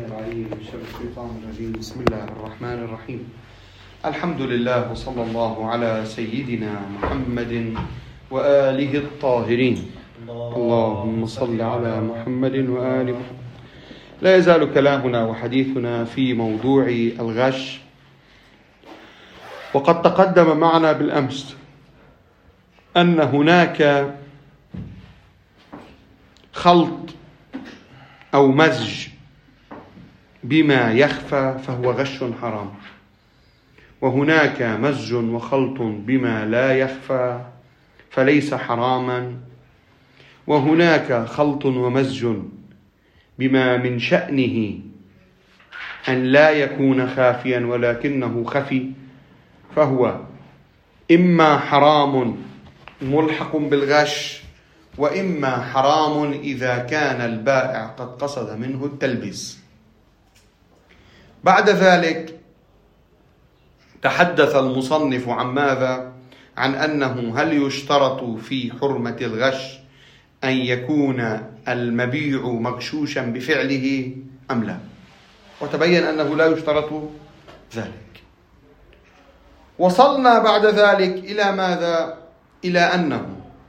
السميع العليم من شر الشيطان الرجيم. بسم الله الرحمن الرحيم. الحمد لله وصلى الله على سيدنا محمد وآله الطاهرين. اللهم صل على محمد وآل محمد. لا يزال كلامنا وحديثنا في موضوع الغش، وقد تقدم معنا بالأمس أن هناك خلط أو مزج بما يخفى فهو غش حرام، وهناك مزج وخلط بما لا يخفى فليس حراما، وهناك خلط ومزج بما من شأنه أن لا يكون خافيا ولكنه خفي فهو إما حرام ملحق بالغش، وإما حرام إذا كان البائع قد قصد منه التلبيس. بعد ذلك تحدث المصنف عن ماذا؟ عن أنه هل يشترط في حرمة الغش أن يكون المبيع مغشوشا بفعله أم لا؟ وتبين أنه لا يشترط ذلك. وصلنا بعد ذلك إلى ماذا؟ إلى أنه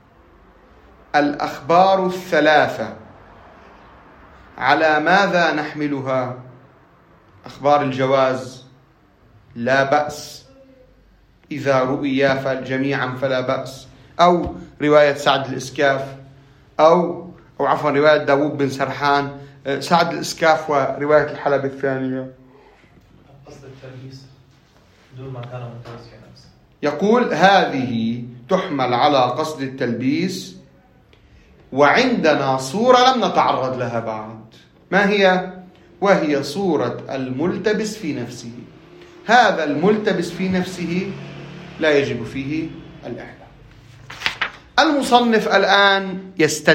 الأخبار الثلاثة على ماذا نحملها؟ أخبار الجواز لا بأس إذا رؤيا جميعا فلا بأس، أو رواية سعد الإسكاف أو عفوا رواية داوود بن سرحان، سعد الإسكاف ورواية الحلب الثانية. قصد التلبيس دون ما كان ملتبس في نفسه. يقول هذه تحمل على قصد التلبيس، وعندنا صورة لم نتعرض لها بعد، ما هي؟ وهي صورة الملتبس في نفسه. هذا الملتبس في نفسه لا يجب فيه الإحلال. المصنف الآن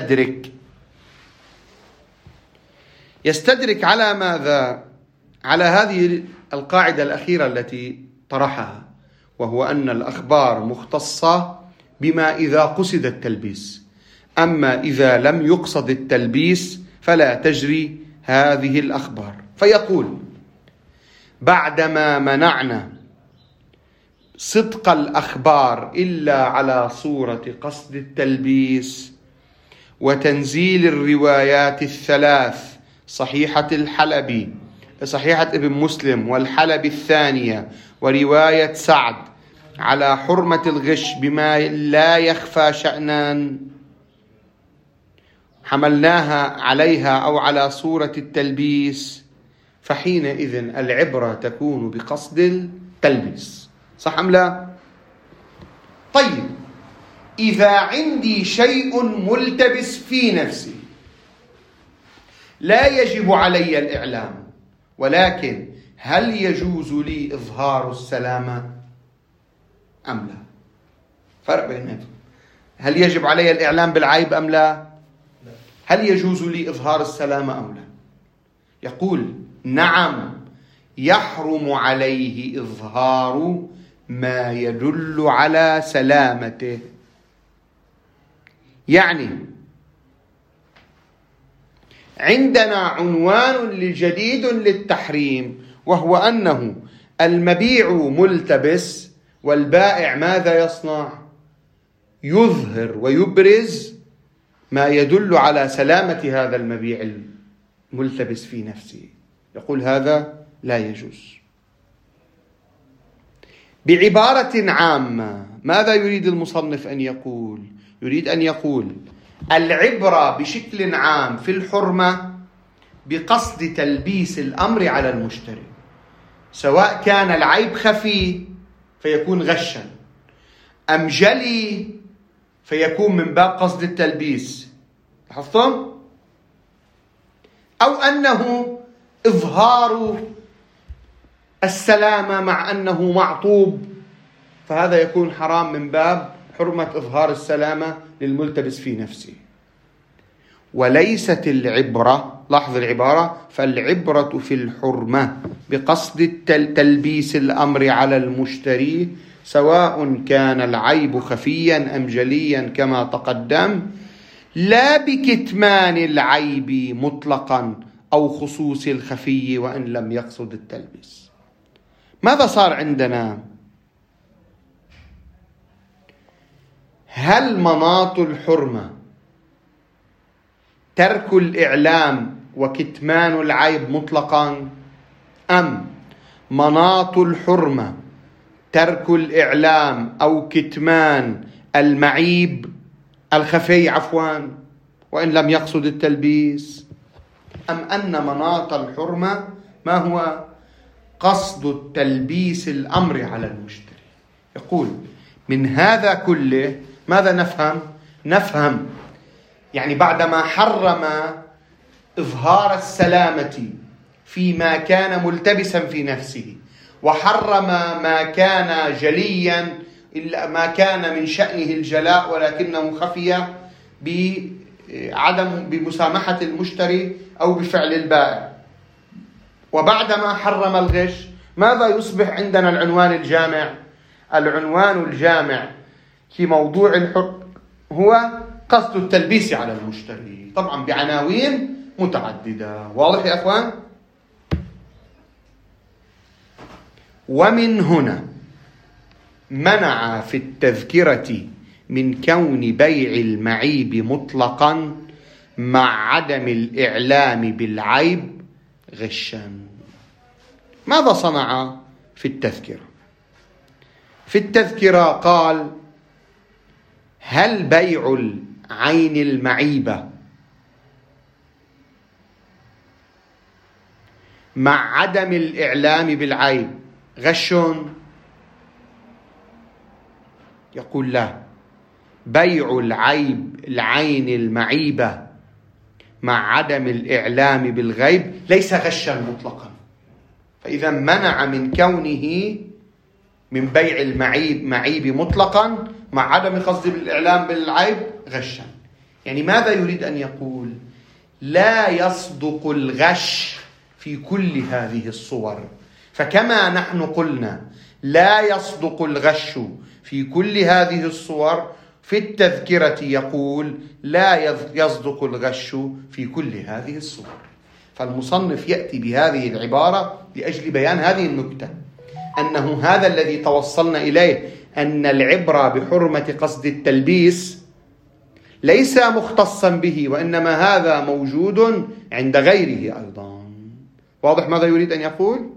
يستدرك على ماذا؟ على هذه القاعدة الأخيرة التي طرحها، وهو أن الأخبار مختصة بما إذا قصد التلبيس، أما إذا لم يقصد التلبيس فلا تجري هذه الأخبار. فيقول: بعدما منعنا صدق الأخبار إلا على صورة قصد التلبيس وتنزيل الروايات الثلاث، صحيحة الحلبي، صحيحة ابن مسلم والحلبي الثانية ورواية سعد، على حرمة الغش بما لا يخفى شأنا حملناها عليها أو على صورة التلبيس، فحينئذ العبرة تكون بقصد التلبيس. صح أم لا؟ طيب، إذا عندي شيء ملتبس في نفسي لا يجب علي الإعلام، ولكن هل يجوز لي إظهار السلامة أم لا؟ فرق بينهم. هل يجب علي الإعلام بالعيب أم لا؟ هل يجوز لي إظهار السلامة أم لا؟ يقول: نعم، يحرم عليه إظهار ما يدل على سلامته. يعني عندنا عنوان جديد للتحريم، وهو أنه المبيع ملتبس، والبائع ماذا يصنع؟ يظهر ويبرز ما يدل على سلامة هذا المبيع الملتبس في نفسه. يقول هذا لا يجوز. بعبارة عامة، ماذا يريد المصنف أن يقول؟ يريد أن يقول العبرة بشكل عام في الحرمة بقصد تلبيس الأمر على المشتري، سواء كان العيب خفي فيكون غشا، أم جلي فيكون من باب قصد التلبيس. لاحظتم؟ أو أنه إظهار السلامة مع أنه معطوب، فهذا يكون حرام من باب حرمة إظهار السلامة للملتبس في نفسه. وليست العبرة، لاحظ العبارة، فالعبرة في الحرمة بقصد تلبيس الأمر على المشتري، سواء كان العيب خفيا أم جليا كما تقدم، لا بكتمان العيب مطلقا أو خصوص الخفي وإن لم يقصد التلبيس. ماذا صار عندنا؟ هل مناط الحرمة ترك الإعلام وكتمان العيب مطلقا، أم مناط الحرمة ترك الإعلام أو كتمان المعيب الخفي وإن لم يقصد التلبيس، أم أن مناط الحرمة ما هو قصد التلبيس الأمر على المشتري؟ يقول من هذا كله ماذا نفهم يعني بعدما حرم إظهار السلامة فيما كان ملتبسا في نفسه، وحرم ما كان جليا إلا ما كان من شأنه الجلاء ولكنه خفي بمسامحة المشتري أو بفعل البائع، وبعدما حرم الغش ماذا يصبح عندنا العنوان الجامع؟ العنوان الجامع في موضوع الحر هو قصد التلبيس على المشتري، طبعا بعناوين متعددة. واضح يا أخوان؟ ومن هنا منع في التذكرة من كون بيع المعيب مطلقا مع عدم الإعلام بالعيب غشا. ماذا صنع في التذكرة؟ في التذكرة قال: هل بيع العين المعيبة مع عدم الإعلام بالعيب غش؟ يقول لا، بيع العين المعيبة مع عدم الإعلام بالغيب ليس غشا مطلقا، فإذا منع من كونه من بيع المعيب مطلقا مع عدم قصد الإعلام بالعيب غشا. يعني ماذا يريد أن يقول؟ لا يصدق الغش في كل هذه الصور، فكما نحن قلنا لا يصدق الغش في كل هذه الصور، في التذكرة يقول لا يصدق الغش في كل هذه الصور. فالمصنف يأتي بهذه العبارة لأجل بيان هذه النكتة، أنه هذا الذي توصلنا إليه، أن العبرة بحرمة قصد التلبيس ليس مختصا به، وإنما هذا موجود عند غيره أيضا. واضح ماذا يريد أن يقول؟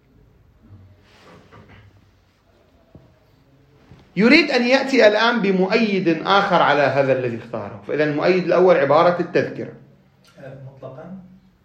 يريد أن يأتي الآن بمؤيد آخر على هذا الذي اختاره. فإذا المؤيد الأول عبارة التذكرة مطلقا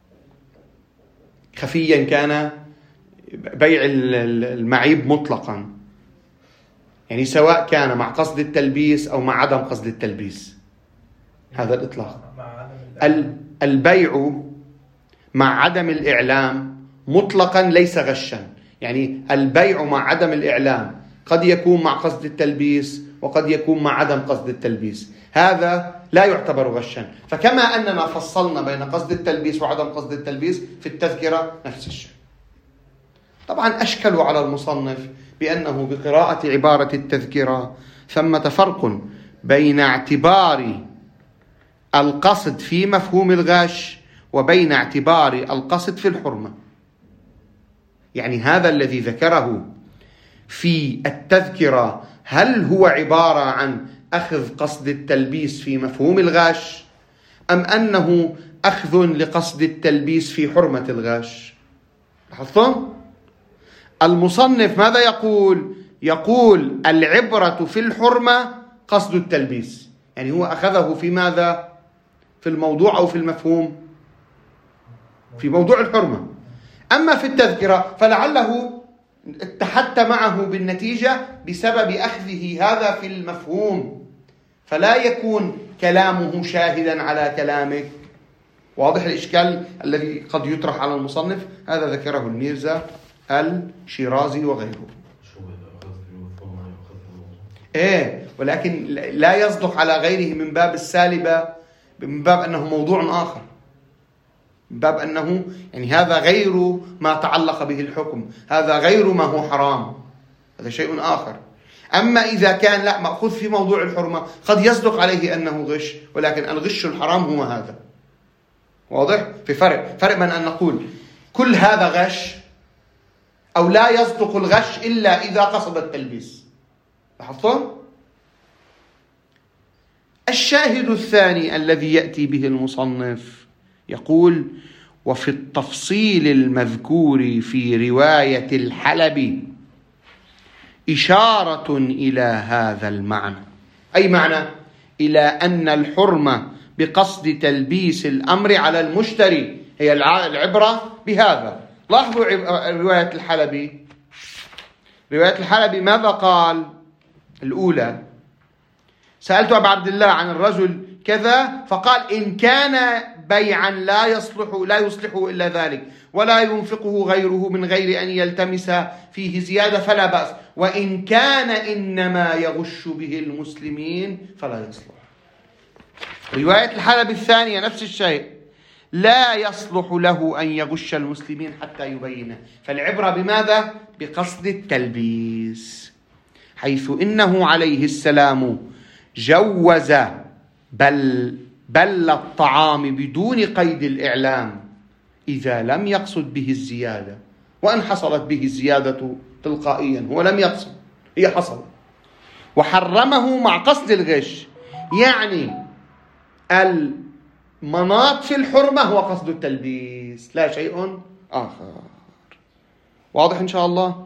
خفيا كان بيع المعيب مطلقا، يعني سواء كان مع قصد التلبيس أو مع عدم قصد التلبيس، هذا الإطلاق. البيع مع عدم الإعلام مطلقا ليس غشا، يعني البيع مع عدم الإعلام قد يكون مع قصد التلبيس وقد يكون مع عدم قصد التلبيس، هذا لا يعتبر غشا. فكما أننا فصلنا بين قصد التلبيس وعدم قصد التلبيس في التذكرة نفس الشيء. طبعا أشكلوا على المصنف بأنه بقراءة عبارة التذكرة ثمة فرق بين اعتبار القصد في مفهوم الغش وبين اعتبار القصد في الحرمة. يعني هذا الذي ذكره في التذكرة هل هو عبارة عن أخذ قصد التلبيس في مفهوم الغش، أم أنه أخذ لقصد التلبيس في حرمة الغش؟ لاحظتم؟ المصنف ماذا يقول؟ يقول العبرة في الحرمة قصد التلبيس، يعني هو أخذه في ماذا؟ في الموضوع أو في المفهوم؟ في موضوع الحرمة. أما في التذكرة فلعله اتحدت معه بالنتيجة بسبب أخذه هذا في المفهوم، فلا يكون كلامه شاهدا على كلامك. واضح الإشكال الذي قد يطرح على المصنف؟ هذا ذكره الميرزا الشيرازي وغيره. ولكن لا يصدق على غيره من باب السالبة، من باب أنه موضوع آخر، من باب أنه يعني هذا غير ما تعلق به الحكم، هذا غير ما هو حرام، هذا شيء آخر. أما إذا كان لا مأخوذ في موضوع الحرمة قد يصدق عليه أنه غش، ولكن الغش الحرام هو هذا. واضح؟ في فرق بين أن نقول كل هذا غش أو لا يصدق الغش إلا إذا قصد التلبيس. لاحظتم؟ الشاهد الثاني الذي يأتي به المصنف يقول: وفي التفصيل المذكور في رواية الحلبي إشارة إلى هذا المعنى. أي معنى؟ إلى أن الحرمة بقصد تلبيس الأمر على المشتري هي العبرة بهذا. لاحظوا رواية الحلبي. رواية الحلبي ماذا قال؟ الأولى: سألت أبا عبد الله عن الرجل كذا فقال: إن كان بيعا لا يصلحه إلا ذلك ولا ينفقه غيره من غير أن يلتمس فيه زيادة فلا بأس، وإن كان إنما يغش به المسلمين فلا يصلح. رواية الحلبي الثانية نفس الشيء: لا يصلح له أن يغش المسلمين حتى يبينه. فالعبرة بماذا؟ بقصد التلبيس، حيث إنه عليه السلام جوز بل الطعام بدون قيد الإعلام إذا لم يقصد به الزيادة، وأن حصلت به الزيادة تلقائيا، هو لم يقصد، هي حصلت. وحرمه مع قصد الغش، يعني المناط في الحرمة هو قصد التلبيس لا شيء آخر. واضح إن شاء الله؟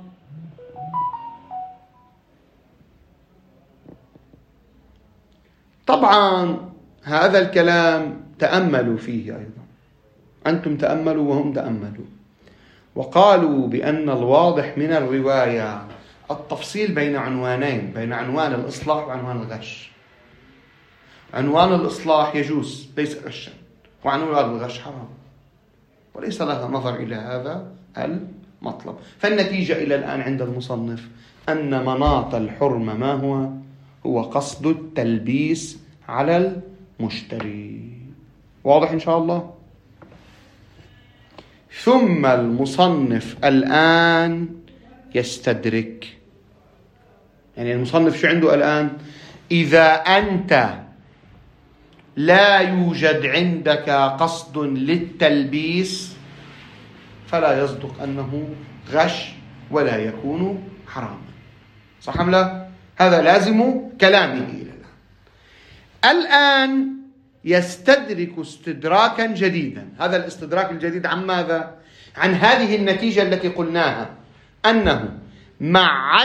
طبعا هذا الكلام تأملوا فيه أيضا، أنتم تأملوا وهم تأملوا، وقالوا بأن الواضح من الرواية التفصيل بين عنوانين، بين عنوان الإصلاح وعنوان الغش. عنوان الإصلاح يجوز ليس غشا، وعنوان الغش حرام، وليس لها نظر إلى هذا المطلب. فالنتيجة إلى الآن عند المصنف أن مناط الحرمة ما هو قصد التلبيس على المشتري. واضح إن شاء الله؟ ثم المصنف الآن يستدرك، يعني المصنف شو عنده الآن؟ إذا أنت لا يوجد عندك قصد للتلبيس فلا يصدق أنه غش ولا يكون حراما. صح أم لا؟ هذا لازم كلامه إلى الآن يستدرك استدراكا جديدا. هذا الاستدراك الجديد عن ماذا؟ عن هذه النتيجة التي قلناها، أنه مع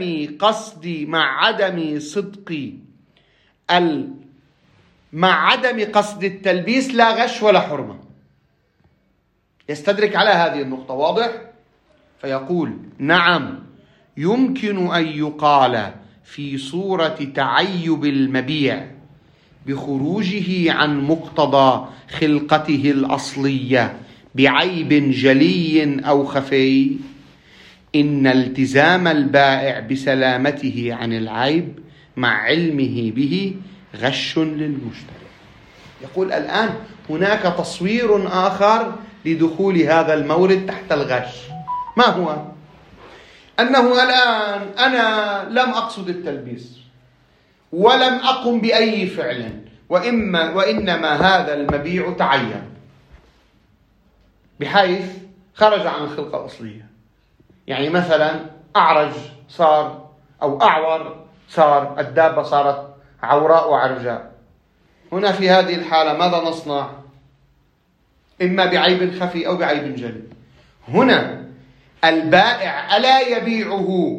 عدم قصد التلبيس لا غش ولا حرمة. يستدرك على هذه النقطة. واضح؟ فيقول: نعم، يمكن أن يقال في صورة تعيب المبيع بخروجه عن مقتضى خلقته الأصلية بعيب جلي أو خفي، إن التزام البائع بسلامته عن العيب مع علمه به غش للمشتري. يقول الآن هناك تصوير آخر لدخول هذا المورد تحت الغش. ما هو؟ أنه الآن أنا لم أقصد التلبيس ولم أقم بأي فعل، وإنما هذا المبيع تعين بحيث خرج عن الخلقة الأصلية. يعني مثلا أعرج صار، أو أعور صار، الدابة صارت عوراء وعرجاء. هنا في هذه الحالة ماذا نصنع؟ إما بعيب خفي أو بعيب جلي. هنا البائع ألا يبيعه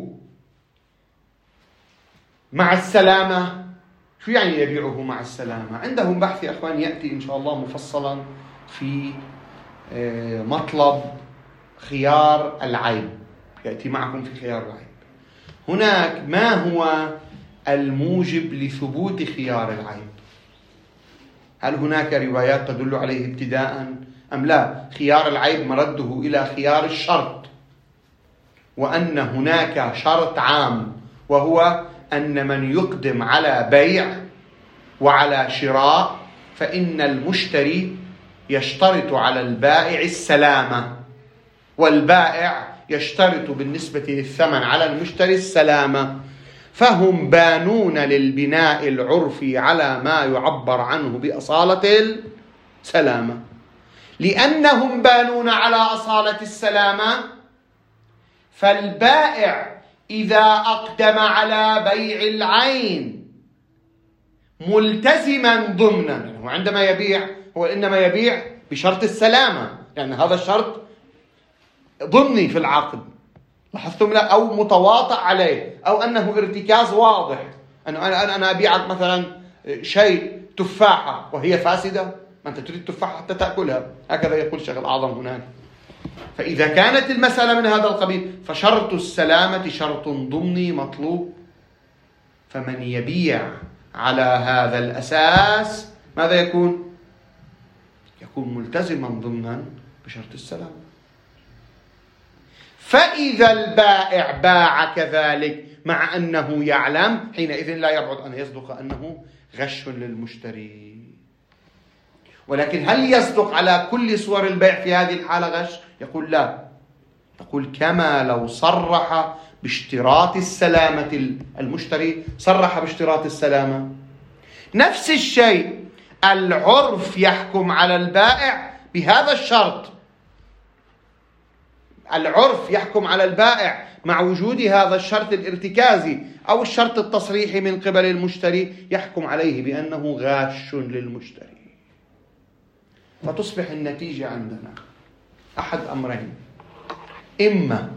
مع السلامة؟ شو يعني يبيعه مع السلامة؟ عندهم بحث يا أخوان يأتي إن شاء الله مفصلا في مطلب خيار العيب، يأتي معكم في خيار العيب. هناك ما هو الموجب لثبوت خيار العيب؟ هل هناك روايات تدل عليه ابتداء أم لا؟ خيار العيب مرده إلى خيار الشرط، وأن هناك شرط عام، وهو أن من يقدم على بيع وعلى شراء فإن المشتري يشترط على البائع السلامة، والبائع يشترط بالنسبة للثمن على المشتري السلامة، فهم بانون للبناء العرفي على ما يعبر عنه بأصالة السلامة. لأنهم بانون على أصالة السلامة، فالبائع إذا أقدم على بيع العين ملتزما ضمنا، يعني هو عندما يبيع هو إنما يبيع بشرط السلامة، لأن هذا الشرط ضمني في العقد، لاحظتم؟ لا، أو متواطئ عليه، أو أنه ارتكاز واضح. أنا أبيعك مثلا شيء تفاحة وهي فاسدة، ما أنت تريد تفاحة حتى تأكلها، هكذا يقول الشيخ الأعظم هناك. فإذا كانت المسألة من هذا القبيل فشرط السلامة شرط ضمني مطلوب، فمن يبيع على هذا الأساس ماذا يكون؟ يكون ملتزما ضمنا بشرط السلامة. فإذا البائع باع كذلك مع أنه يعلم، حينئذ لا يبعد أن يصدق أنه غش للمشتري. ولكن هل يصدق على كل صور البيع في هذه الحالة غش؟ يقول لا، يقول كما لو صرح باشتراط السلامة، المشتري صرح باشتراط السلامة. نفس الشيء العرف يحكم على البائع بهذا الشرط، العرف يحكم على البائع مع وجود هذا الشرط الارتكازي أو الشرط التصريحي من قبل المشتري، يحكم عليه بأنه غاش للمشتري. فتصبح النتيجة عندنا أحد أمرين: إما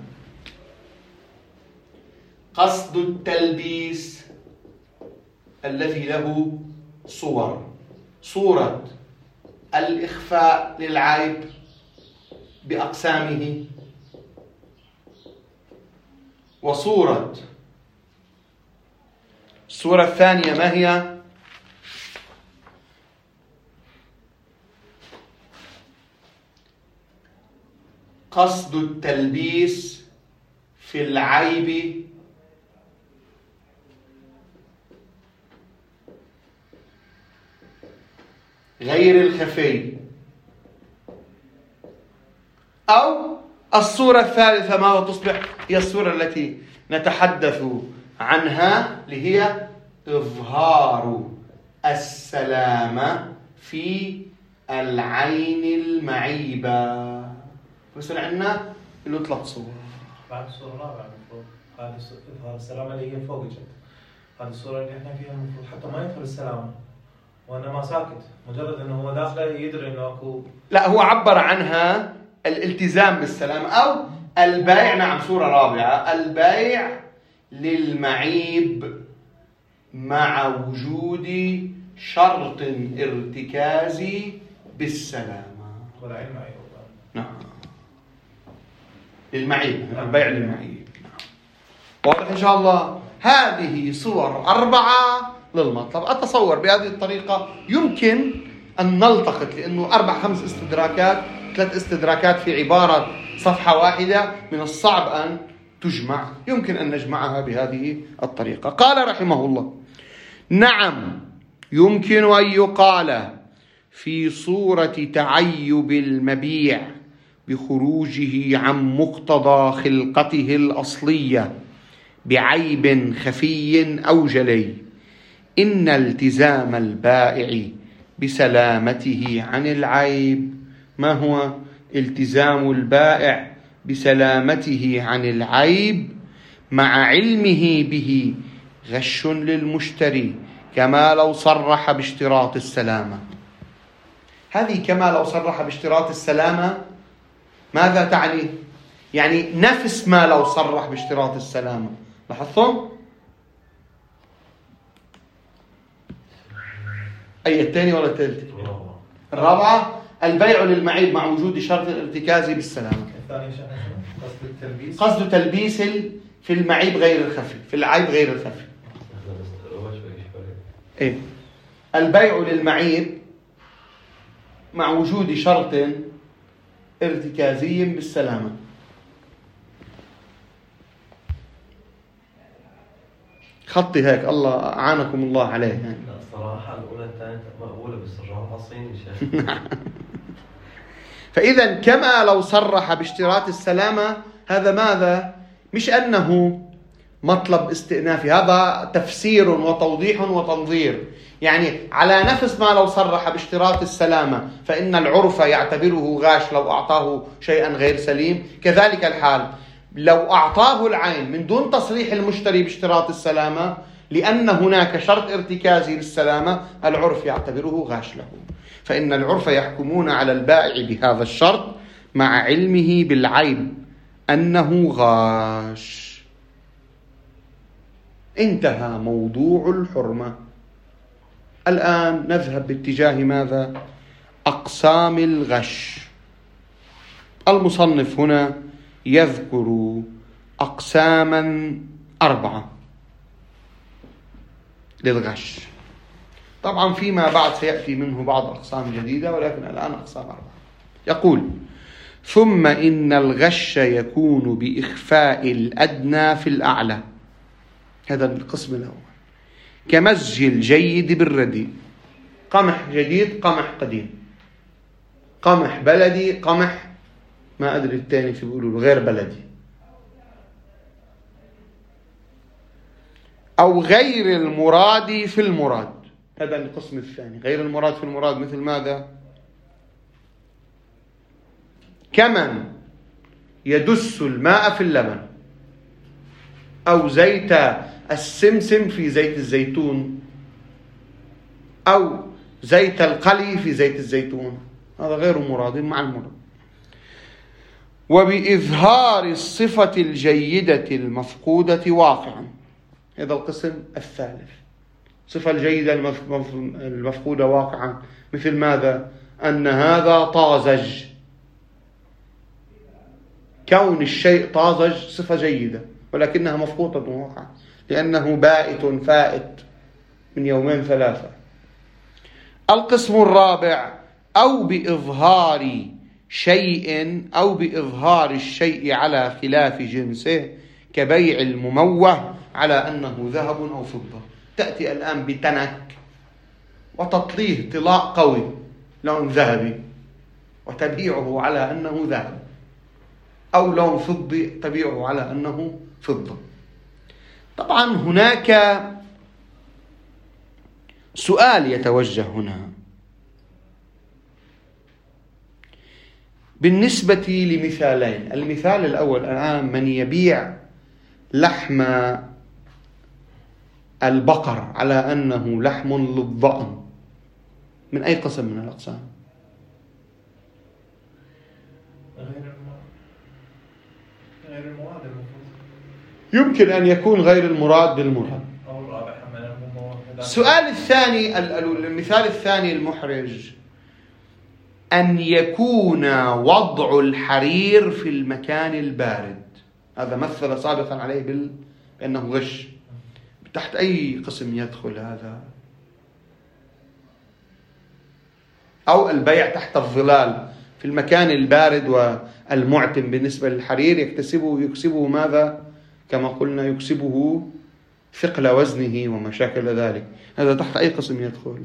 قصد التلبيس الذي له صورة الإخفاء للعيب بأقسامه، وصورة الصورة الثانية ما هي؟ قصد التلبيس في العيب غير الخفي، أو الصورة الثالثة ماذا تصبح؟ هي الصورة التي نتحدث عنها، اللي هي إظهار السلامة في العين المعيبة. بس عندنا له 3 صور. بعد الصورة الرابعة من فوق، هذه إظهار السلامة اللي هي فوق الجد، هذه الصورة اللي احنا فيها المفروض حتى ما يدخل السلامة وإنما ساكت، مجرد إنه هو داخله يدري إنه أكو. لا، هو عبر عنها الالتزام بالسلامة أو البيع. نعم، صورة رابعة: البيع للمعيب مع وجود شرط ارتكازي بالسلامة. والعين معيب. نعم، للمعيب، البيع للمعيب. واضح إن شاء الله؟ هذه صور 4 للمطلب. أتصور بهذه الطريقة يمكن أن نلتقط، لأنه 4-5 استدراكات، 3 استدراكات في عبارة صفحة واحدة، من الصعب أن تجمع. يمكن أن نجمعها بهذه الطريقة. قال رحمه الله: نعم، يمكن أن يقال في صورة تعيب المبيع بخروجه عن مقتضى خلقته الأصلية بعيب خفي أو جلي، إن التزام البائع بسلامته عن العيب. ما هو التزام البائع بسلامته عن العيب؟ مع علمه به غش للمشتري، كما لو صرح باشتراط السلامة. هذه كما لو صرح باشتراط السلامة ماذا تعني؟ يعني نفس ما لو صرح باشتراط السلامة. لاحظتم؟ أي الثاني ولا الثالث؟ الرابعة: البيع للمعيب مع وجود شرط الارتكازي بالسلامة. الثاني قصد التلبيس، قصد تلبيس في المعيب غير الخفي، في العيب غير الخفي. إيه؟ البيع للمعيب مع وجود شرط ارتكازي بالسلامة. خطي هيك، الله أعانكم الله عليه يعني. الصراحة الأولى الثانية مقبولة، بس الرابعة صيني شيخ. فإذا كما لو صرح باشتراط السلامة، هذا ماذا؟ مش أنه مطلب استئنافي، هذا تفسير وتوضيح وتنظير. يعني على نفس ما لو صرح باشتراط السلامة فإن العرف يعتبره غاش لو أعطاه شيئا غير سليم، كذلك الحال لو أعطاه العين من دون تصريح المشتري باشتراط السلامة لأن هناك شرط ارتكازي للسلامة، العرف يعتبره غاش له، فإن العرف يحكمون على البائع بهذا الشرط مع علمه بالعيب أنه غاش. انتهى موضوع الحرمة. الآن نذهب باتجاه ماذا؟ أقسام الغش. المصنف هنا يذكر أقساما 4 للغش. طبعا فيما بعد سيأتي منه بعض أقسام جديدة، ولكن الآن أقسام 4. يقول: ثم إن الغش يكون بإخفاء الأدنى في الأعلى. هذا القسم الأول. كمزج الجيد بالرديء، قمح جديد قمح قديم، قمح بلدي قمح ما أدري الثاني شو بيقولوا غير بلدي، أو غير المراد في المراد. هذا القسم الثاني. غير المراد في المراد مثل ماذا؟ كمن يدس الماء في اللبن، أو زيت السمسم في زيت الزيتون، أو زيت القلي في زيت الزيتون. هذا غير مراد مع المراد. وبإظهار الصفة الجيدة المفقودة واقعا. هذا القسم الثالث. صفة الجيدة المفقودة واقعا مثل ماذا؟ أن هذا طازج. كون الشيء طازج صفة جيدة ولكنها مفقودة واقعا لأنه بائت فائت من 2-3. القسم الرابع: أو بإظهار شيء أو بإظهار الشيء على خلاف جنسه، كبيع المموه على أنه ذهب أو فضة. تأتي الآن بتنك وتطليه طلاء قوي لون ذهبي وتبيعه على أنه ذهب، أو لون فضي تبيعه على أنه فضة. طبعا هناك سؤال يتوجه هنا بالنسبة لمثالين. المثال الأول الآن من يبيع لحم البقر على أنه لحم للضأن، من أي قسم من الأقسام؟ غير المراد. يمكن أن يكون غير المراد بالمراد. السؤال الثاني، المثال الثاني المحرج: أن يكون وضع الحرير في المكان البارد. هذا مثل سابقا عليه بأنه غش. تحت أي قسم يدخل هذا؟ أو البيع تحت الظلال في المكان البارد والمعتم بالنسبة للحرير يكسبه ماذا؟ كما قلنا يكسبه ثقل وزنه وما شاكل ذلك. هذا تحت أي قسم يدخل؟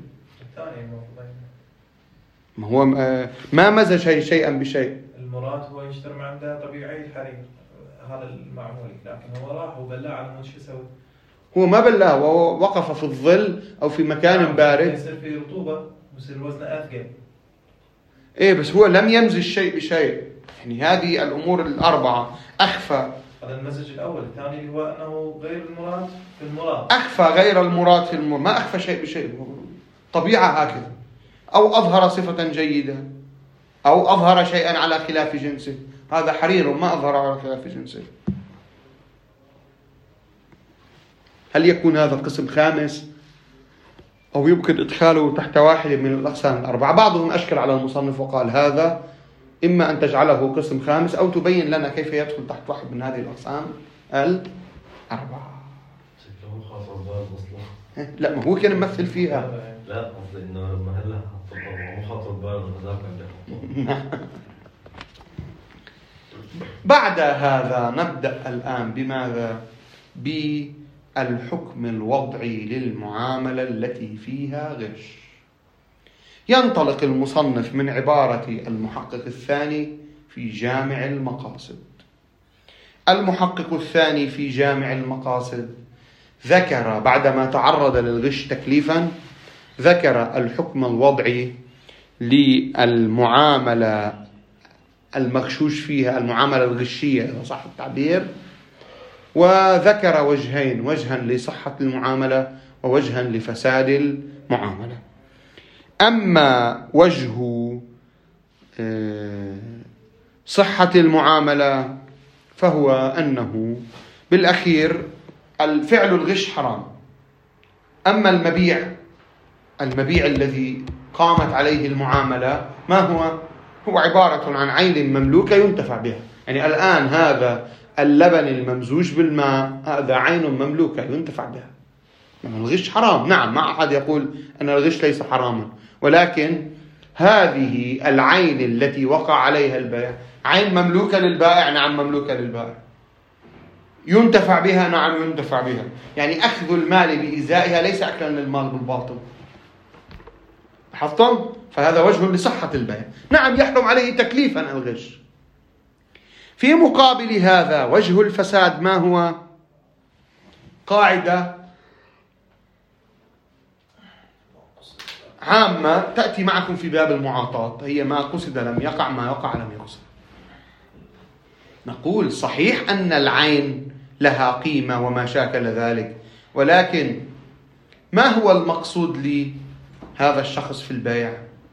ما هو ما مزج شيئا بشيء. المراد هو يشتري عنده طبيعي الحرير هذا المعمول، لكن هو راح وبلاه على مود شو يسوي؟ هو ما بلاه، وهو وقف في الظل أو في مكان بارد يصير في رطوبة ويصير الوزن أثقل. إيه بس هو لم يمزج شيء بشيء. يعني هذه الأمور الأربعة أخفى. هذا المزج الأول. الثاني اللي هو أنه غير المراد في المراد. أخفى غير المراد في المراد، ما أخفى شيء بشيء، طبيعة هكذا. أو أظهر صفة جيدة أو أظهر شيئا على خلاف جنسه. هذا حرير ما أظهر على خلاف جنسه. هل يكون هذا قسم خامس أو يمكن إدخاله تحت واحد من الأقسام الأربعة؟ بعضهم أشكل على المصنف وقال هذا إما أن تجعله قسم خامس أو تبين لنا كيف يدخل تحت واحد من هذه الأقسام الأربعة. لا، ما هو كان يمثل فيها. لا قصدي إنه لما هلا مو خاطر بال هذاك. بعد هذا نبدأ الآن بماذا؟ بالحكم الوضعي للمعاملة التي فيها غش. ينطلق المصنف من عبارة المحقق الثاني في جامع المقاصد. المحقق الثاني في جامع المقاصد ذكر بعدما تعرض للغش تكليفا ذكر الحكم الوضعي للمعاملة المغشوش فيها، المعاملة الغشية إذا صح التعبير، وذكر وجهين: وجها لصحة المعاملة ووجها لفساد المعاملة. أما وجه صحة المعاملة فهو أنه بالأخير الفعل الغش حرام. أما المبيع الذي قامت عليه المعاملة ما هو عبارة عن عين مملوكة ينتفع بها. يعني الآن هذا اللبن الممزوج بالماء هذا عين مملوكة ينتفع بها. الغش حرام، نعم، ما أحد يقول أن الغش ليس حراما، ولكن هذه العين التي وقع عليها البائع عين مملوكة للبائع، نعم مملوكة للبائع، ينتفع بها، نعم ينتفع بها. يعني أخذ المال بإزائها ليس أكلا للمال بالباطل. لاحظتم؟ فهذا وجه لصحة البيع. نعم يحرم عليه تكليفا الغش. في مقابل هذا وجه الفساد ما هو؟ قاعدة عامة تأتي معكم في باب المعاطاة، هي ما قصد لم يقع، ما وقع لم يقصد. نقول صحيح أن العين لها قيمة وما شاكل ذلك، ولكن ما هو المقصود لهذا الشخص في البيع؟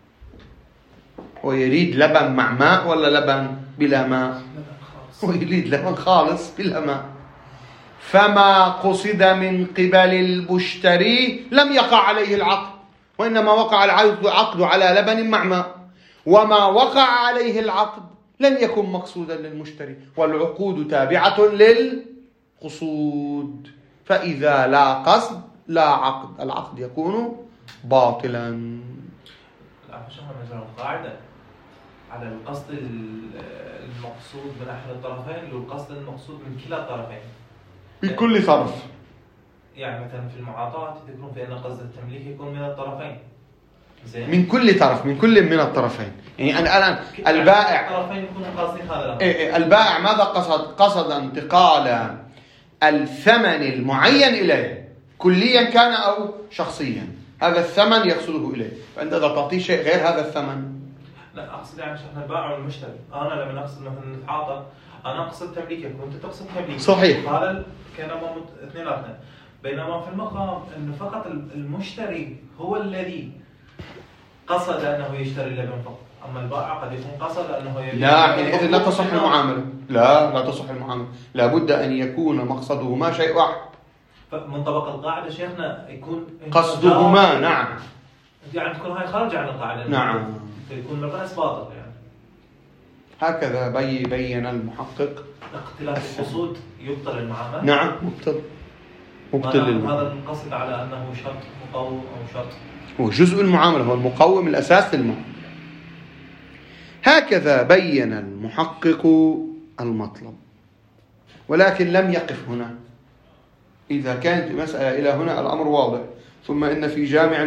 هو يريد لبن مع ماء ولا لبن بلا ماء؟ هو يريد لبن خالص بلا ماء. فما قصد من قبل المشتري لم يقع عليه العقد، وإنما وقع العقد على لبن مع ماء، وما وقع عليه العقد لن يكن مقصودا للمشتري، والعقود تابعة للقصود، فإذا لا قصد لا عقد العقد يكون باطلا. القاعدة على القصد المقصود من أحد الطرفين والقصد المقصود من كلا الطرفين بكل طرف. يعني مثلا في المعاطاة تذكرون في أن قصد التمليك يكون من الطرفين، زين؟ من كل طرف، من كل من الطرفين. يعني الآن البائع الطرفين يكونوا قاصدين هذا البائع ماذا قصد انتقال الثمن المعين إليه، كليا كان أو شخصيا، هذا الثمن يقصده إليه، فأنت إذا تعطيه شيء غير هذا الثمن. لا أقصد يعني شأن البائع والمشتري. أنا لما أقصد مثلا نتعاطى أنا أقصد تمليكك وأنت تقصد تمليكك، صحيح، هذا كانما اثنيناتنا. بينما في المقام أنه فقط المشتري هو الذي قصد أنه يشتري اللبن فقط، أما البائع قد يكون قصد أنه لا، إذن لا تصح المعاملة. لا تصح المعاملة، لابد أن يكون مقصدهما شيء واحد. من طبق القاعدة شيخنا يكون قصدهما، نعم، يعني تكون هاي خارجة عن القاعدة، نعم، يكون من رأس باطل. يعني هكذا بين المحقق اختلاف القصود يبطل المعاملة. نعم، مبطل هذا القصد على أنه شرط مقوم أو شرط هو جزء المعاملة، هو المقوم الأساس للمعاملة. هكذا بين المحقق المطلب، ولكن لم يقف هنا. إذا كانت المسألة إلى هنا الأمر واضح. ثم إن في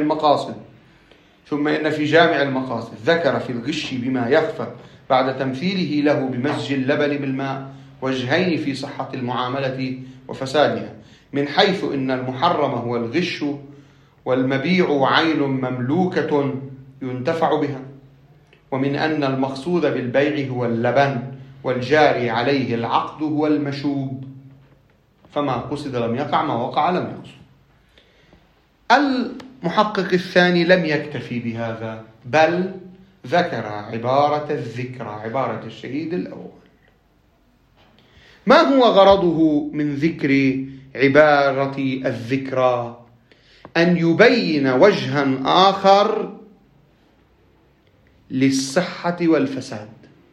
جامع المقاصد ذكر في الغش بما يخفى بعد تمثيله له بمزج اللبن بالماء وجهين في صحة المعاملة وفسادها، من حيث إن المحرم هو الغش، والمبيع عين مملوكة ينتفع بها، ومن أن المقصود بالبيع هو اللبن، والجاري عليه العقد هو المشوب، فما قصد لم يقع، ما وقع لم يقصد. المحقق الثاني لم يكتفي بهذا، بل ذكر عبارة الذكرى، عبارة الشهيد الأول. ما هو غرضه من ذكر عبارة الذكرى؟ أن يبين وجها آخر للصحة والفساد،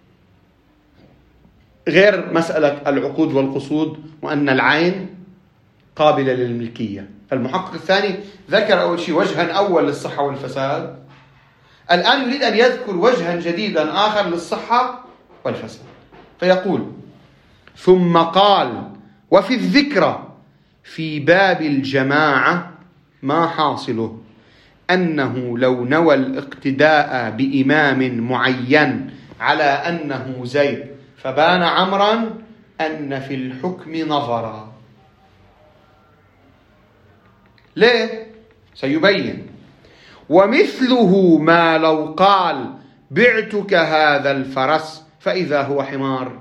غير مسألة العقود والقصود وأن العين قابلة للملكية. المحقق الثاني ذكر أول شيء وجها أول للصحة والفساد، الآن يريد أن يذكر وجها جديدا آخر للصحة والفساد، فيقول: ثم قال: وفي الذكرى في باب الجماعة ما حاصله أنه لو نوى الاقتداء بإمام معين على أنه زيد فبان عمرا أن في الحكم نظرا. ليه؟ سيبين. ومثله ما لو قال بعتك هذا الفرس فإذا هو حمار.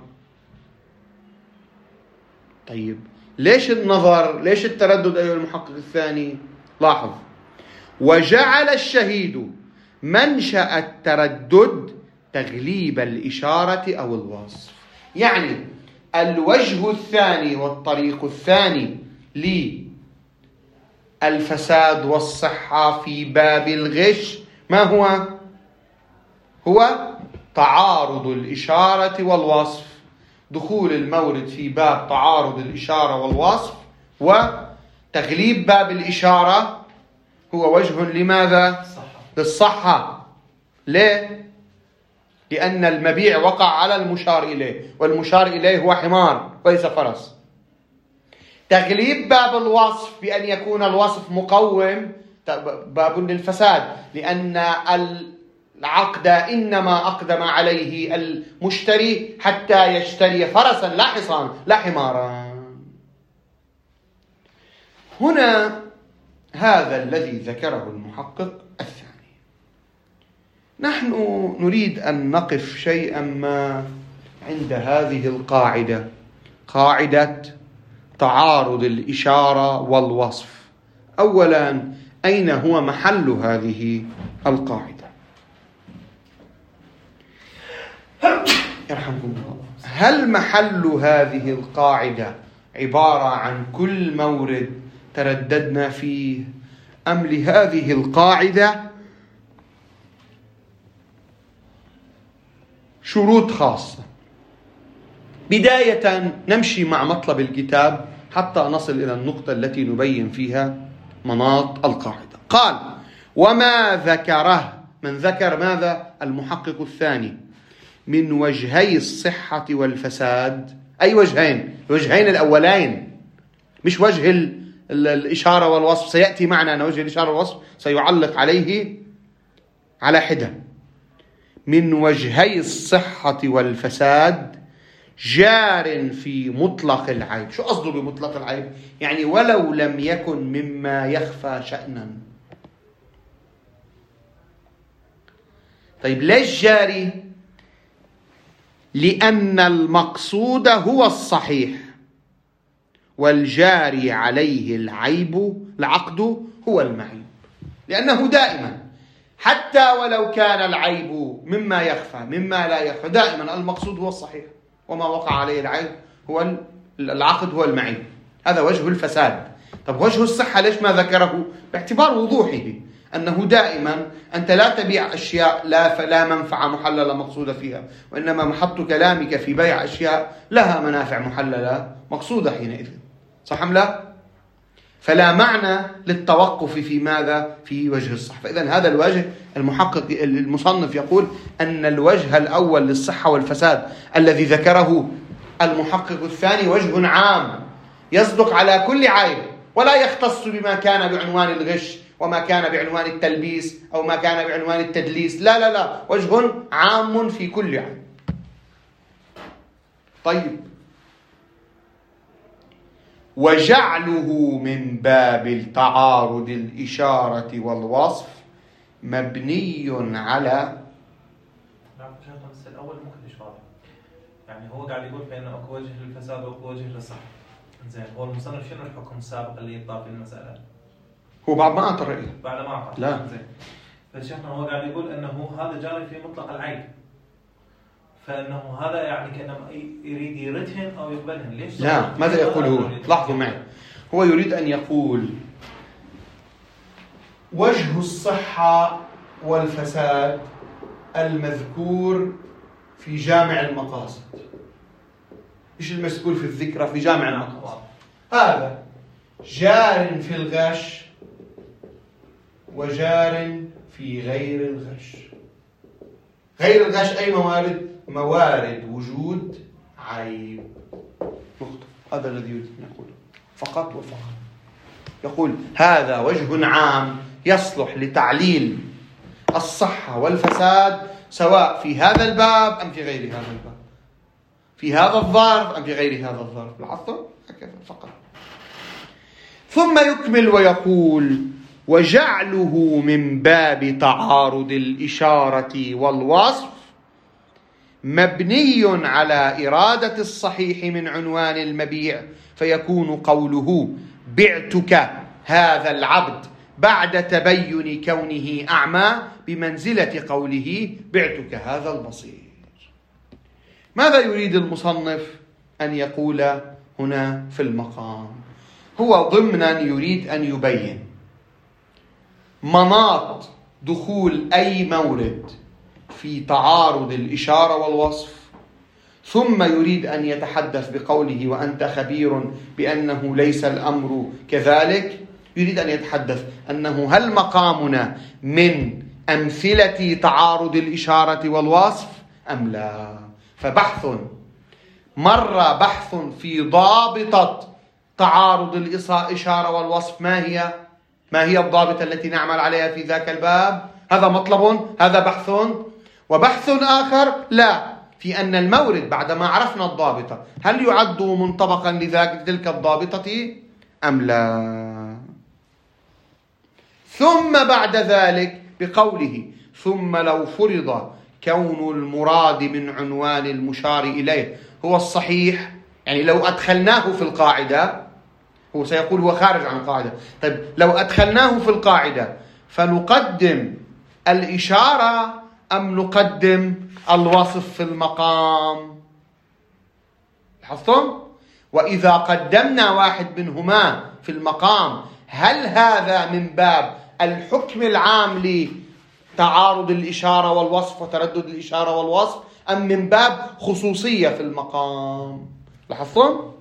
طيب ليش النظر؟ ليش التردد أيها المحقق الثاني؟ لاحظ: وجعل الشهيد منشأ التردد تغليب الإشارة أو الوصف. يعني الوجه الثاني والطريق الثاني للفساد والصحة في باب الغش ما هو؟ هو تعارض الإشارة والوصف. دخول المورد في باب تعارض الإشارة والوصف وتغليب باب الإشارة هو وجه لماذا؟ للصحة. ليه؟ لأن المبيع وقع على المشار إليه، والمشار إليه هو حمار وليس فرس. تغليب باب الوصف بأن يكون الوصف مقوم باب للفساد، لأن العقد إنما أقدم عليه المشتري حتى يشتري فرسا لا حصان لا حمارا. هنا هذا الذي ذكره المحقق الثاني. نحن نريد أن نقف شيئا ما عند هذه القاعدة، قاعدة تعارض الإشارة والوصف. أولا، أين هو محل هذه القاعدة؟ يرحمكم الله. هل محل هذه القاعدة عبارة عن كل مورد ترددنا فيه، أم لهذه القاعدة شروط خاصة؟ بداية نمشي مع مطلب الكتاب حتى نصل إلى النقطة التي نبين فيها مناط القاعدة. قال: وما ذكره، من ذكر ماذا؟ المحقق الثاني، من وجهي الصحة والفساد. أي وجهين؟ الوجهين الأولين، مش وجه الإشارة والوصف. سيأتي معنا أن وجه الإشارة والوصف سيعلق عليه على حدة. من وجهي الصحة والفساد جار في مطلق العيب. شو قصده بمطلق العيب؟ يعني ولو لم يكن مما يخفى شأنا. طيب ليش جاري؟ لأن المقصود هو الصحيح، والجاري عليه العقد هو المعيب. لأنه دائما حتى ولو كان العيب مما يخفى مما لا يخفى، دائما المقصود هو الصحيح، وما وقع عليه العيب هو العقد هو المعيب. هذا وجه الفساد. طب وجه الصحة ليش ما ذكره؟ باعتبار وضوحه، أنه دائما أنت لا تبيع أشياء لا منفعة محللة مقصودة فيها، وإنما محط كلامك في بيع أشياء لها منافع محللة مقصودة حينئذ، صح أم لا؟ فلا معنى للتوقف في ماذا؟ في وجه الصحة. فإذن هذا الوجه المحقق المصنف يقول أن الوجه الأول للصحة والفساد الذي ذكره المحقق الثاني وجه عام يصدق على كل عيب، ولا يختص بما كان بعنوان الغش وما كان بعنوان التلبيس أو ما كان بعنوان التدليس. لا لا لا، وجه عام في كل عيب. طيب، وجعله من باب التعارض الإشارة والوصف مبني على بس الأول ممكن إشارة، يعني هو قاعد يقول بأنه أكو وجه للفساد وأكو وجه للصحة. زين، هو المصنف شنو الحكم السابق اللي يطلع في المسألة؟ هو بعد ما أعطى رأيه. بعد ما أعطى. لا. زين، فشيخنا هو قاعد يقول أنه هذا جاري في مطلق العيب، فإنه هذا يعني كأنه يريد يردهن أو يقبلهن. ليش؟ لا، ماذا يقول هو؟ لاحظوا معي، هو يريد أن يقول وجه الصحة والفساد المذكور في جامع المقاصد، إيش المذكور في الذكرى في جامع المقاصد؟ هذا جار في الغش وجار في غير الغش. غير الغش أي موارد؟ موارد وجود عيب. نقطة. هذا الذي يريد أن يقوله فقط وفقط. يقول هذا وجه عام يصلح لتعليل الصحة والفساد سواء في هذا الباب أم في غير هذا الباب، في هذا الظرف أم في غير هذا الظرف. العصر هكذا فقط. ثم يكمل ويقول وجعله من باب تعارض الإشارة والوصف مبني على إرادة الصحيح من عنوان المبيع، فيكون قوله بعتك هذا العبد بعد تبين كونه أعمى بمنزلة قوله بعتك هذا البصير. ماذا يريد المصنف أن يقول هنا في المقام؟ هو ضمنا يريد أن يبين مناط دخول أي مورد في تعارض الإشارة والوصف، ثم يريد أن يتحدث بقوله وأنت خبير بأنه ليس الأمر كذلك. يريد أن يتحدث أنه هل مقامنا من أمثلة تعارض الإشارة والوصف أم لا؟ فبحث مرة بحث في ضابطة تعارض الإشارة والوصف، ما هي الضابطة التي نعمل عليها في ذاك الباب؟ هذا مطلب، هذا بحث. وبحث آخر لا، في أن المورد بعدما عرفنا الضابطة هل يعد منطبقا لتلك الضابطة أم لا؟ ثم بعد ذلك بقوله ثم لو فرض كون المراد من عنوان المشار إليه هو الصحيح، يعني لو أدخلناه في القاعدة، هو سيقول هو خارج عن القاعدة، طيب لو أدخلناه في القاعدة فنقدم الإشارة أم نقدم الوصف في المقام؟ لاحظتم؟ وإذا قدمنا واحد منهما في المقام هل هذا من باب الحكم العام لتعارض الإشارة والوصف وتردد الإشارة والوصف أم من باب خصوصية في المقام؟ لاحظتم؟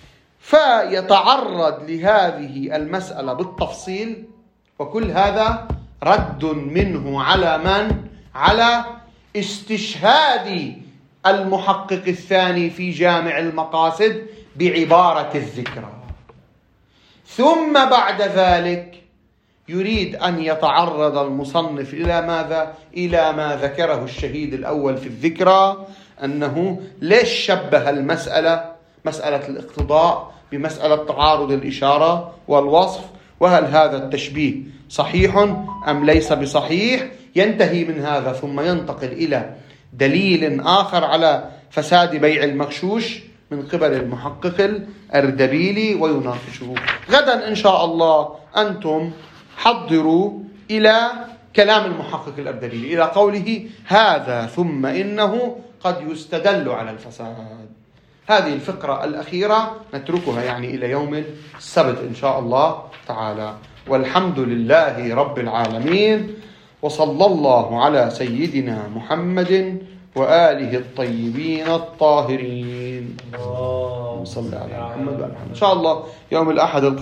فيتعرض لهذه المسألة بالتفصيل، وكل هذا رد منه على من؟ على استشهاد المحقق الثاني في جامع المقاصد بعبارة الذكرى. ثم بعد ذلك يريد أن يتعرض المصنف إلى ماذا؟ إلى ما ذكره الشهيد الأول في الذكرى، أنه ليش شبه المسألة مسألة الاقتضاء بمسألة تعارض الإشارة والوصف، وهل هذا التشبيه صحيح أم ليس بصحيح؟ ينتهي من هذا ثم ينتقل إلى دليل آخر على فساد بيع المغشوش من قبل المحقق الأردبيلي ويناقشه. غدا إن شاء الله أنتم حضروا إلى كلام المحقق الأردبيلي، إلى قوله هذا ثم إنه قد يستدل على الفساد. هذه الفقرة الأخيرة نتركها يعني إلى يوم السبت إن شاء الله تعالى. والحمد لله رب العالمين، وصلى الله على سيدنا محمد وآله الطيبين الطاهرين. صلى على محمد وآله. إن شاء الله يوم الأحد